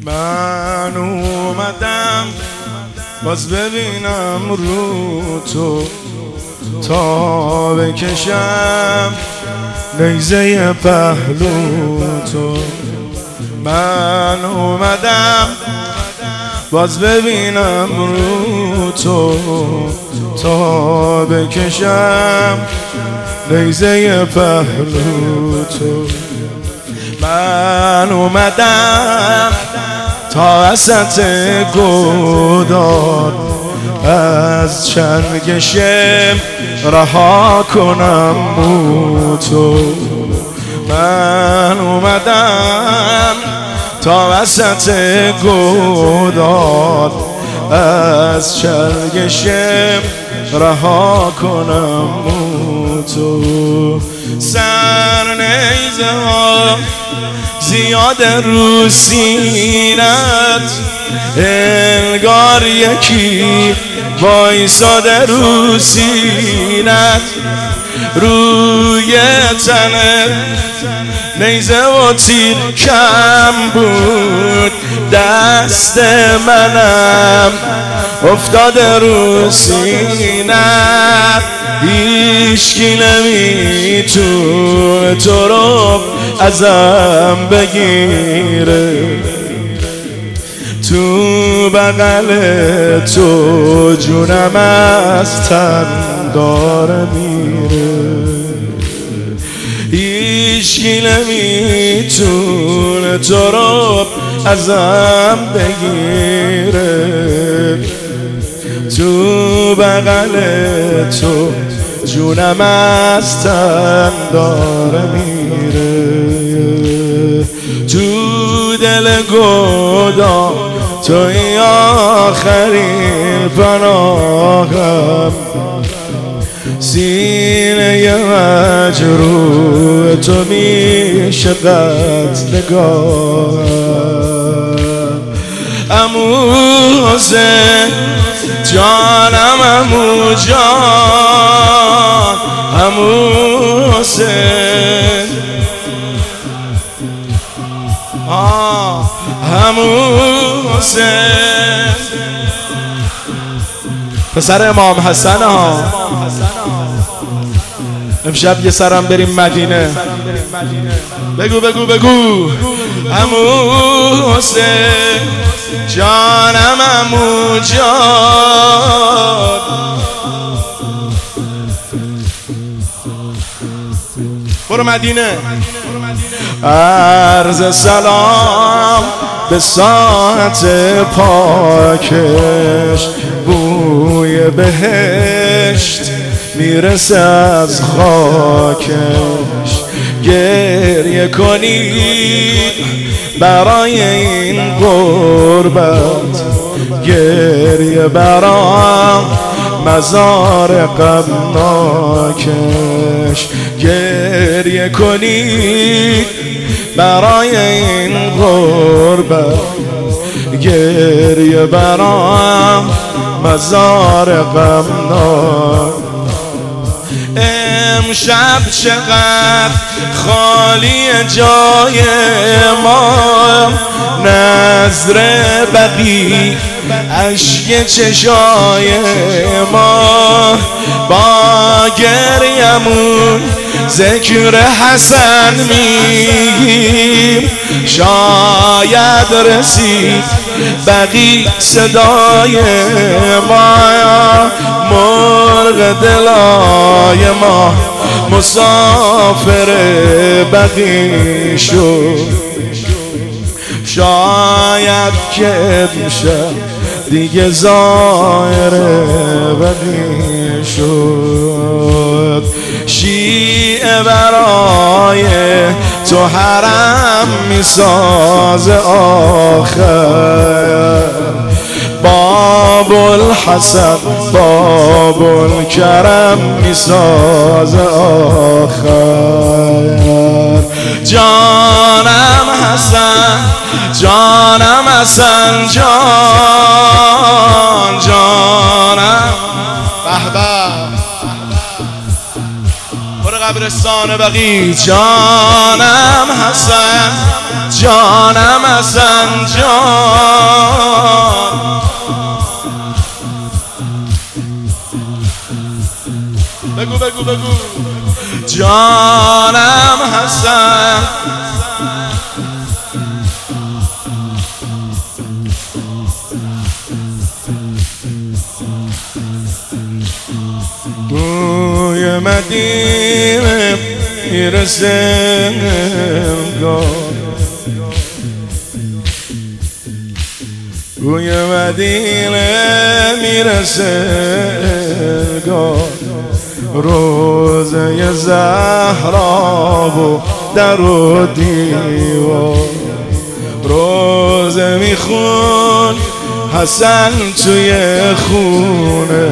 من اومدم باز ببینم رو تو تا بکشم نیزه پهلو تو. من اومدم باز ببینم رو تو تا بکشم نیزه پهلو تو. من اومدم تا وسط گودال از چنگشم رها کنم موتو. من اومدم تا وسط گودال از چنگشم رها کنم موتو. سر نیزه ها زیاد رو سینت انگار یکی وایساده رو سینت. روی تنت نیزه و تیر کم بود دست منم افتاده رو سینت. هیچکی نمیتونه تو رو ازم بگیره تو بغل تو جونم از تن داره میره. هیچکی نمیتونه تو رو ازم بگیره تو بغل تو جونم از تن داره میره. تو دل گودال توی آخرین پناهم سینه مجروح تو میشه قتلگاهم. عمو حسین جانم عمو جان عمو حسین عمو حسین پسر امام حسن ها. امشب یه سرم بریم مدینه. بگو بگو بگو عمو حسین جانم عمو جان. برو مدینه. عرض سلام به ساعت پاکش بوی بهشت میرسه از خاکش. گریه کنید برای این غربت گریه برای مزار غمناکش. گریه کنید برای این غربت گریه برای مزار غمناک. امشب چقدر خالی جای ما نظر بقی اشک چشای ما. با گریمون ذکر حسن میگیم شاید رسید بقی صدای ما. مرغ دلای ما مسافر بقی شد شاید که امشب دیگه زائر بقی شد. شیعه برای تو حرم میساز آخر. باب الحسن باب الکرم میساز آخر. جانم حسن جانم حسن جان جانم بهبه برو قبرستان بقی. جانم حسن جانم حسن جان. بگو بگو بگو جانم حسن. بوی مدینه میرسه بوی مدینه میرسه روزه زهرا و در و دیوار روزه میخون حسن توی خونه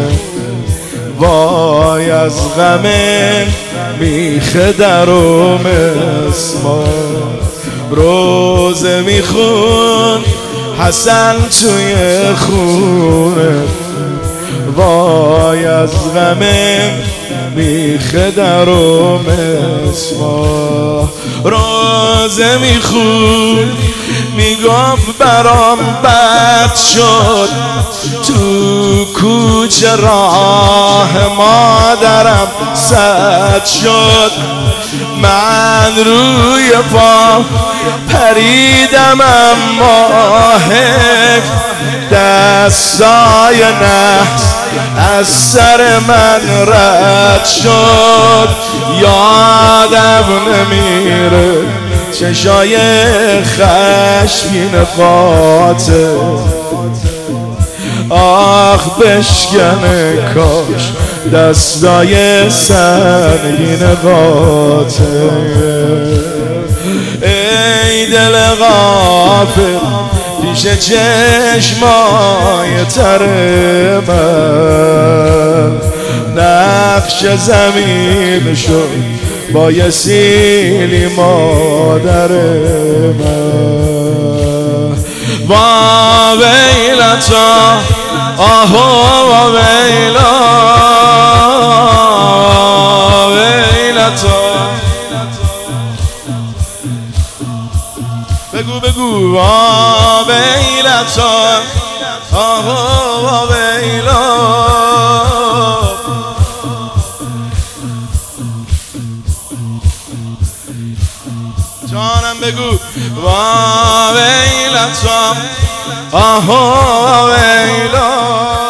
وای از غم میخ در و مسمار روزه میخون حسن توی خونه وای از غم میخ در و مسمار روزه میخون میگفت برام بد شد تو کوچه راه مادرم سد شد من روی پا پریدم اما حیف دستای نحس از سر من رد شد یادم نمیره چشای خشمین قاتل آخ بشکنه کاش دستای سنگین قاتل ای دل غافل پیش چشمای تر من نقش زمین شد با یه سیلی مادر من با ویلتا آهو با ویلا ویلتا بگو بگو با ویلتا آهو با ویلا جانم بگو وا ویلتا آها ویلا